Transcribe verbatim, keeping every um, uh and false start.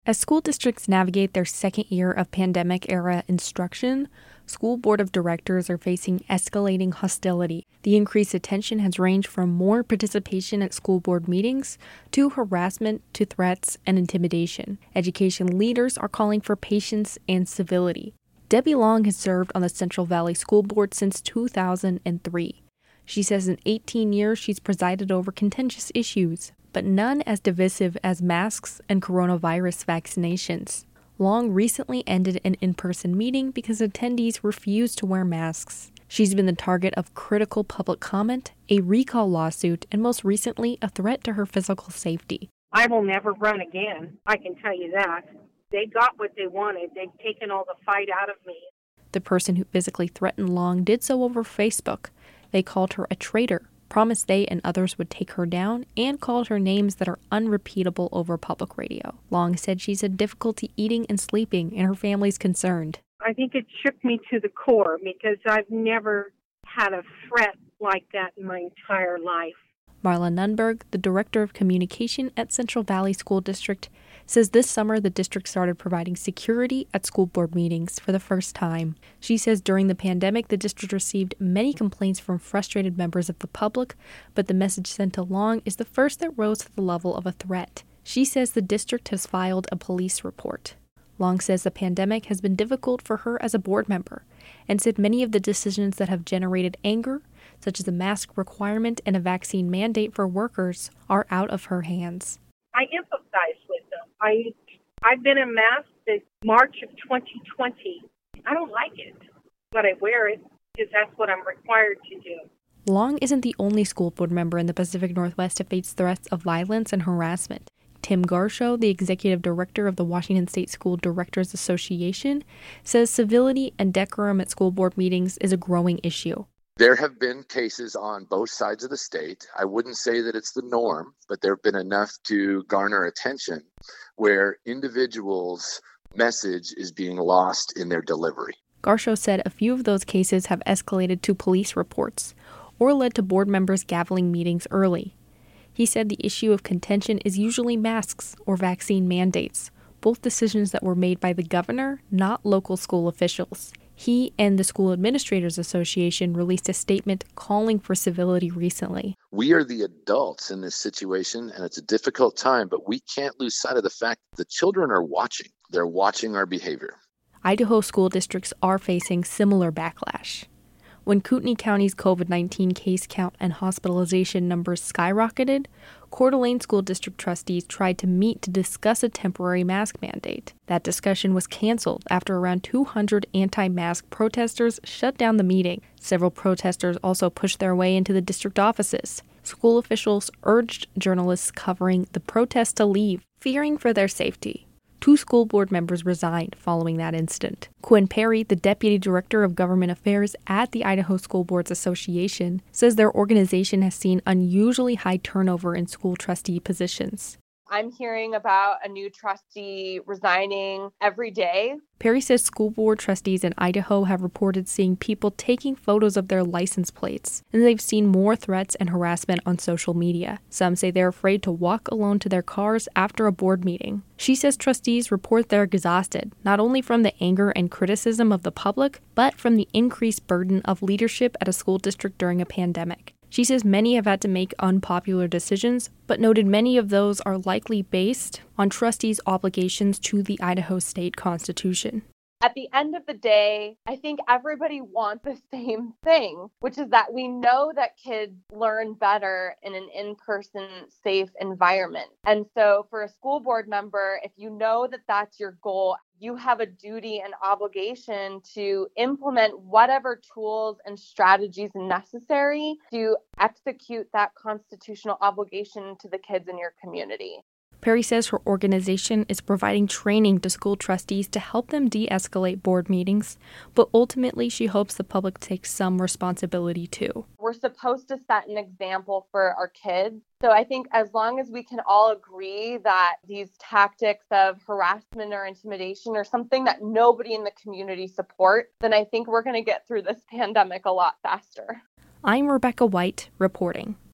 As school districts navigate their second year of pandemic-era instruction, school board of directors are facing escalating hostility. The increased attention has ranged from more participation at school board meetings to harassment to threats and intimidation. Education leaders are calling for patience and civility. Debbie Long has served on the Central Valley School Board since two thousand three. She says in eighteen years she's presided over contentious issues, but none as divisive as masks and coronavirus vaccinations. Long recently ended an in-person meeting because attendees refused to wear masks. She's been the target of critical public comment, a recall lawsuit, and most recently, a threat to her physical safety. I will never run again, I can tell you that. They got what they wanted. They've taken all the fight out of me. The person who physically threatened Long did so over Facebook. They called her a traitor, promised they and others would take her down, and called her names that are unrepeatable over public radio. Long said she's had difficulty eating and sleeping, and her family's concerned. I think it shook me to the core because I've never had a threat like that in my entire life. Marla Nunberg, the director of communication at Central Valley School District, says this summer the district started providing security at school board meetings for the first time. She says during the pandemic, the district received many complaints from frustrated members of the public, but the message sent to Long is the first that rose to the level of a threat. She says the district has filed a police report. Long says the pandemic has been difficult for her as a board member, and said many of the decisions that have generated anger, such as a mask requirement and a vaccine mandate for workers, are out of her hands. I empathize with them. I, I've been in mask since March of twenty twenty. I don't like it, but I wear it because that's what I'm required to do. Long isn't the only school board member in the Pacific Northwest to face threats of violence and harassment. Tim Garshow, the executive director of the Washington State School Directors Association, says civility and decorum at school board meetings is a growing issue. There have been cases on both sides of the state. I wouldn't say that it's the norm, but there have been enough to garner attention where individuals' message is being lost in their delivery. Garshow said a few of those cases have escalated to police reports or led to board members gaveling meetings early. He said the issue of contention is usually masks or vaccine mandates, both decisions that were made by the governor, not local school officials. He and the School Administrators Association released a statement calling for civility recently. We are the adults in this situation, and it's a difficult time, but we can't lose sight of the fact that the children are watching. They're watching our behavior. Idaho school districts are facing similar backlash. When Kootenai County's COVID nineteen case count and hospitalization numbers skyrocketed, Coeur d'Alene School District trustees tried to meet to discuss a temporary mask mandate. That discussion was canceled after around two hundred anti-mask protesters shut down the meeting. Several protesters also pushed their way into the district offices. School officials urged journalists covering the protest to leave, fearing for their safety. Two school board members resigned following that incident. Quinn Perry, the deputy director of government affairs at the Idaho School Boards Association, says their organization has seen unusually high turnover in school trustee positions. I'm hearing about a new trustee resigning every day. Perry says school board trustees in Idaho have reported seeing people taking photos of their license plates, and they've seen more threats and harassment on social media. Some say they're afraid to walk alone to their cars after a board meeting. She says trustees report they're exhausted, not only from the anger and criticism of the public, but from the increased burden of leadership at a school district during a pandemic. She says many have had to make unpopular decisions, but noted many of those are likely based on trustees' obligations to the Idaho State Constitution. At the end of the day, I think everybody wants the same thing, which is that we know that kids learn better in an in-person, safe environment. And so for a school board member, if you know that that's your goal, you have a duty and obligation to implement whatever tools and strategies necessary to execute that constitutional obligation to the kids in your community. Perry says her organization is providing training to school trustees to help them de-escalate board meetings, but ultimately she hopes the public takes some responsibility too. We're supposed to set an example for our kids. So I think as long as we can all agree that these tactics of harassment or intimidation are something that nobody in the community support, then I think we're going to get through this pandemic a lot faster. I'm Rebecca White, reporting.